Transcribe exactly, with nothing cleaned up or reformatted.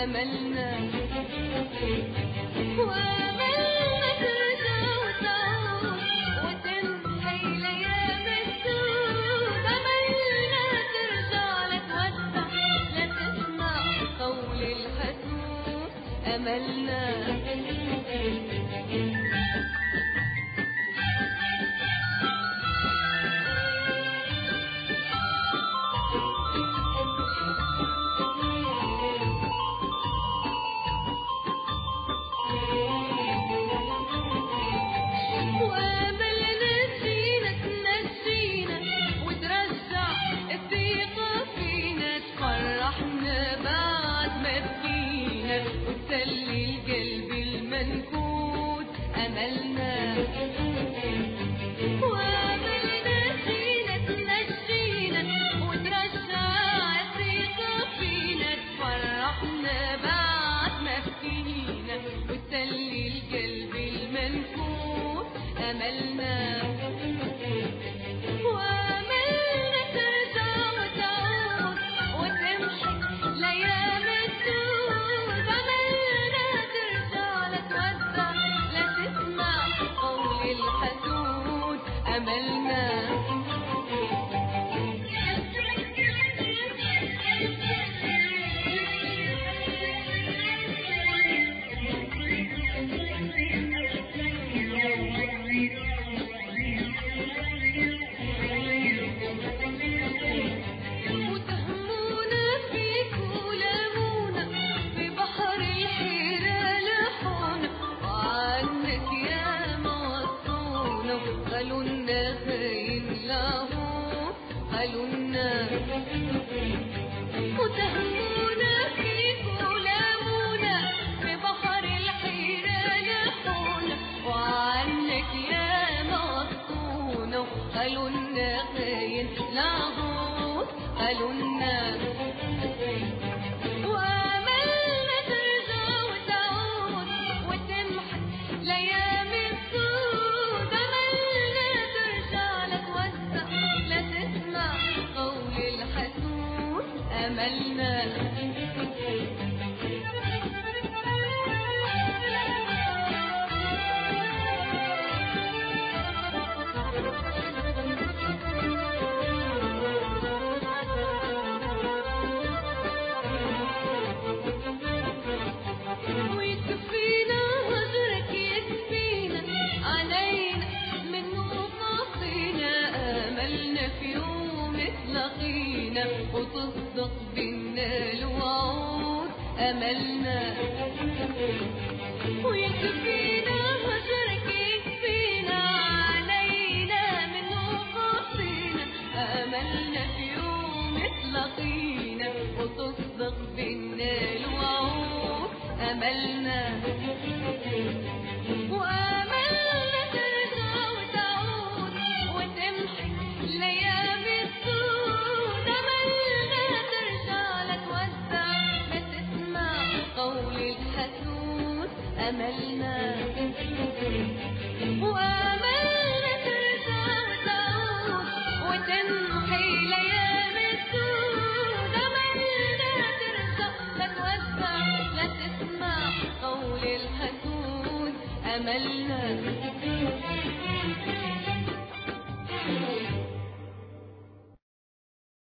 أملنا وأملنا ترجع وتعود وتمحي الأيام السود. أملنا ترجع لا تودع لا تسمع قول الحسود. أملنا وتسلي القلب المنكود. أملنا وأملنا فينا تنجينا وترجع الثقة فينا تفرحنا بعد ما فينا وتسلي القلب المنكود. أملنا وأملنا ترجع وتعود وتمحي الأيام السود. أملنا ترجع لا تودع لا تسمع قول الحسود. أملنا وتهمونا فيك ولامونا في بحر الحيرة لحونا وعنك يا موصونا وخلونا خاين لاهون. خلونا وتهمونا فيك ولامونا في بحر الحيرة لحونا وعنك يا موصونا وخلونا خاين لاهون. خلونا وأملنا ترجع وتعود وتمحي الأيام السود. أملنا ترجع لا تودع لا تسمع قول الحسود. أملنا ويكفينا هجرك يكفينا علينا منه قاصينا. آملنا في يوم تلاقينا وتصدق بينا الوعود. أملنا ويكفينا هجرك يكفينا علينا منه قاصينا. آملنا في يوم تلاقينا وتصدق بينا الوعود. أملنا وأملنا ترجع وتعود وتمحي الأيام السود. أملنا ترجع لا تودع لا تسمع قول الحسود. أملنا وأملنا ترجع وتعود وتمحي الأيام السود. أملنا ترجع لا تودع لا تسمع قول الحسود. أملنا